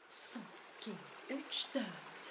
Son, iki, üç, dört.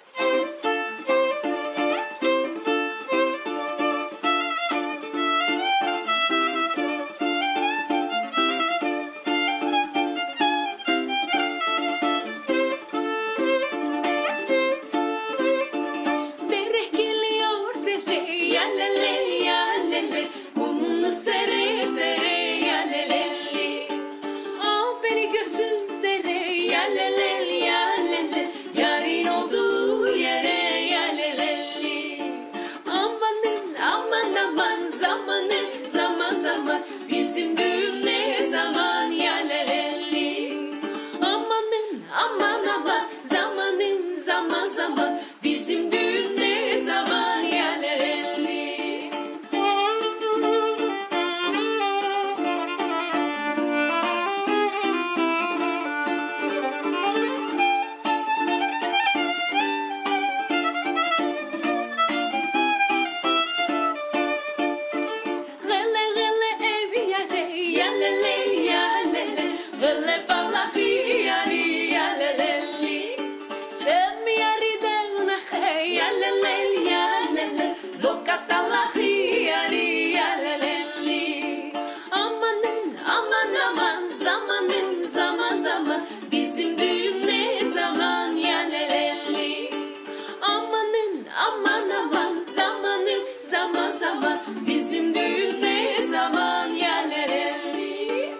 Dere geliyor dede, yalele yalele, kumunu sere sere yaleleli. Al beni götür dere, yalele yalele, yarın olduğu yere yaleleli. Amanın aman aman, zamanı zaman zaman, bizim düğün ne zaman yaleleli. Amanın aman aman, zamanın zaman zaman, bizim düğün ne zaman yaleleli. Gele gele ev yare, yalele yalele, gele ballahi yari yaleleli. Hem yari devnahe, yalele yalele, lokatallahi yari yaleleli. Amanın aman aman, zamanın zaman zaman, bizim düğün ne zaman yaleleli. Amanın aman aman, zamanın zaman zaman, bizim düğün ne zaman yaleleli.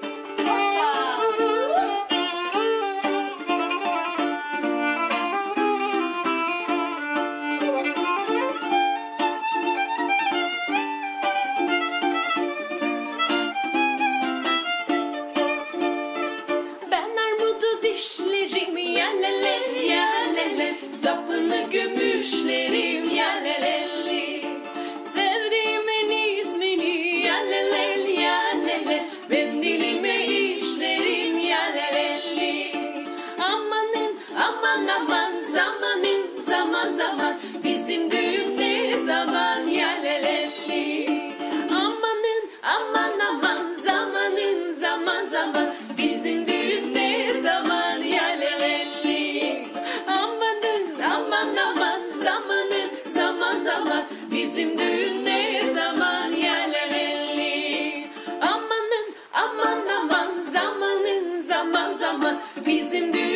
Ben armudu dişlerim, yalele yalele, sapını gümüşlerim, yaleleli. Sevdiğimin ismini, yalele yalele, ben dilime işlerim, yaleleli. Amanın aman aman, zamanın zaman zaman, bizim düğün ne zaman yaleleli. Amanın aman aman, zamanın zaman zaman, bizim düğün ne zaman yaleleli. Amanın aman aman, zamanın zaman zaman, bizim düğün ne zaman yaleleli. Amanın aman aman, zamanın zaman zaman, bizim düğün